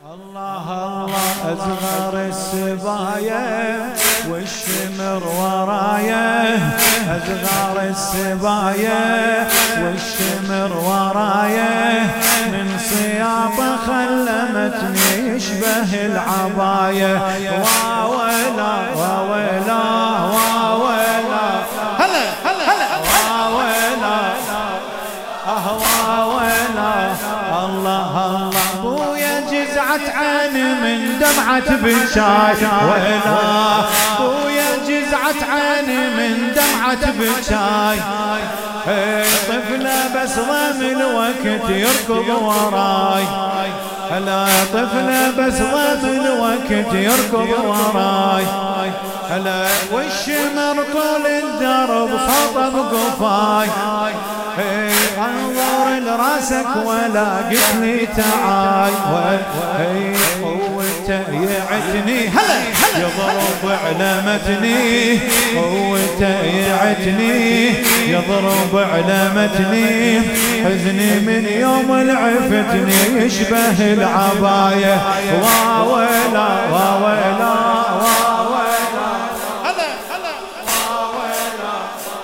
الله الله أصغر السبايا والشمر ورايا، أصغر السبايا والشمر ورايا، من صياطة خلمتني يشبه العباية. واويلا واويلا واويلا هلا هلا هلا واويلا واويلا. الله الله بويا جزعت عيني من دمعة بكاي، ويلا بويا جزعت عيني من دمعة بكاي. طفلة بس ضم الوقت يركض وراي، هلا طفلة بس ضم الوقت يركض وراي. هلا والشمر طول الدرب صوته بقفاي، انظر لراسك ولا قلتلي تعاي. قوته يعتني هلا يضرب على متني، قوته يعتني يضرب على متني. حزني من يوم العفتني يشبه العباية. واويلا واويلا واويلا هلا هلا واويلا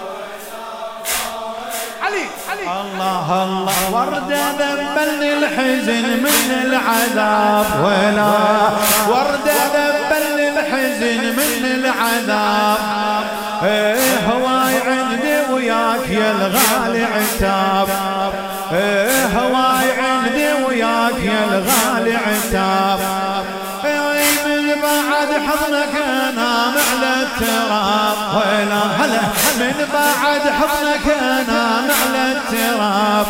علي علي. الله الله وردة ذبلني الحزن من العذاب، ولا وردة ذبلني الحزن من العذاب. هواي عندي وياك يا الغالي عتاب، هواي عندي وياك يا الغالي عتاب. من بعد حضنك انام على التراب، ولا هلا من بعد حضنك انام على التراب.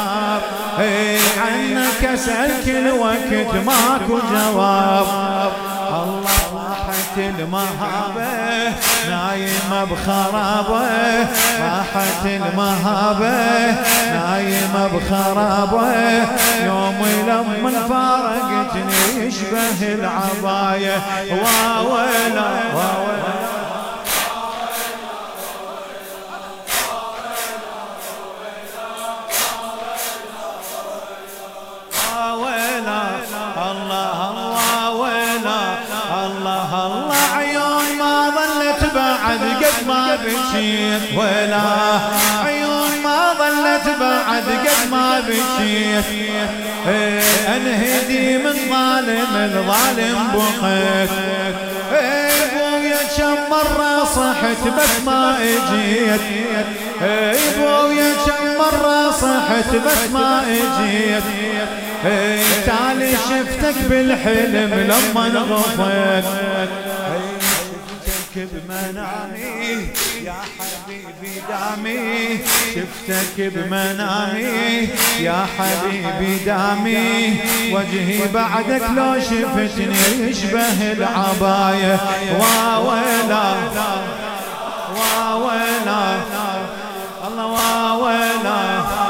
عنك اسال كل وقت ماكو جواب. الله راحت المهابة نايمة بخرابة، راحت المهابة نايمة بخرابة. يوم لما فارقتني يشبه العباية. واويلا واويلا واويلا. الله الله ويلا الله الله. عيون ما ظلت بعد قد ما بكيت، ولا عيون ما ظلت بعد قد ما بكيت. انهدي من ظالم الظالم بقيت. بويا كم مرة صحت بس ما اجيت، بويا كم مرة صحت بس ما اجيت. تعالي شفتك بالحلم لما انغفيت، شفتك بمنامي يا حبيبي دامي، شفتك بمنامي يا حبيبي دامي. وجهي بعدك لو شفتني يشبه العباية. واويلا واويلا الله واويلا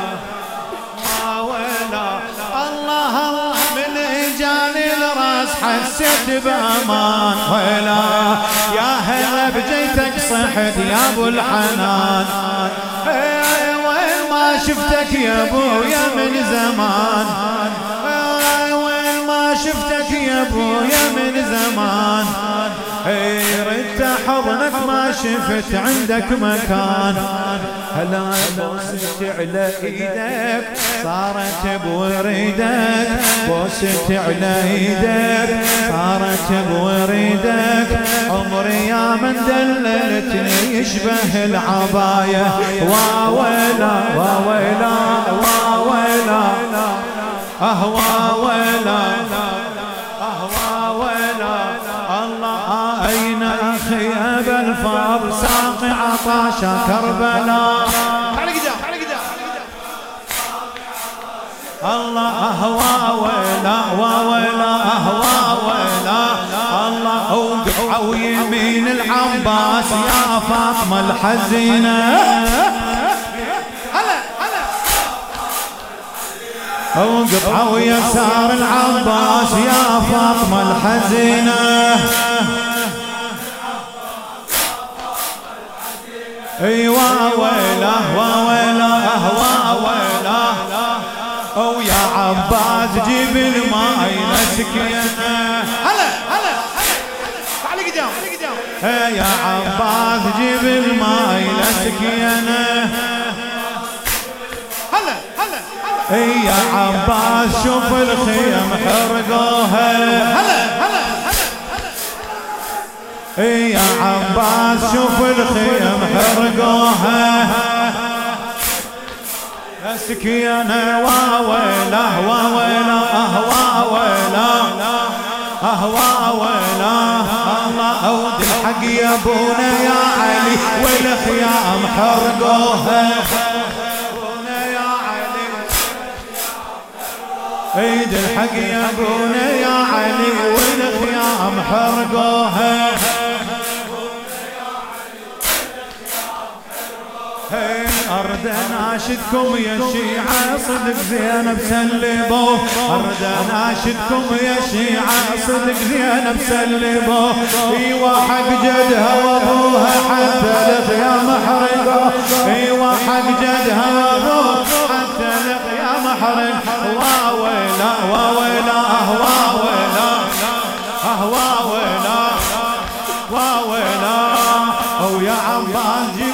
واويلا. الله الله من اجاني الراس حسيت بامان، ويلا يا هلا بجيتك صحت يا ابو الحنان. وين ما شفتك يا ابويا من زمان، وين ما شفتك يا ابويا من زمان. ردت حضنك ما شفت عندك مكان. هلا بوست على ايدك صارت بوريدك، بوست على ايدك صارت بوريدك. عمري يا من دللتني يشبه العباية. واويلا واويلا واويلا واويلا واويلا. الله اين اخي ابا الفاضل ساقي عطاشا كربلاء. الله واويلا واويلا واويلا. الله اوقعوا يمين العباس يا فاطمة الحزينة. وقطعوا يسار العباس يا فاطمة الحزينة. ايوا ويله وويله وويله ويا عبد عباس جيب الماي لسكينه. هلا هلا تعال قدام يا عباس جيب الماي لسكينه. هلا هلا يا عباس شوف الخيم حرقوها. هلا هلا يا عباس شوف الخيم حرقوها. سكينة واويله واويله واويله واويله. الله اود الحق يا ابونا يا علي والخيام حرقوها. ابونا يا علي عيد الحق يا ابونا يا علي والخيام حرقوها. أرد أناشدكم يا شيعة صدق زينب سلبوا. أرد أناشدكم يا شيعة صدق زينب سلبوا. ايوه حق جدها وابوها حتى الخيام حرقوا. ايوه حق جدها وابوها حتى الخيام حرقوا. واويلا واويلا واويلا واويلا واويلا. ويا عباس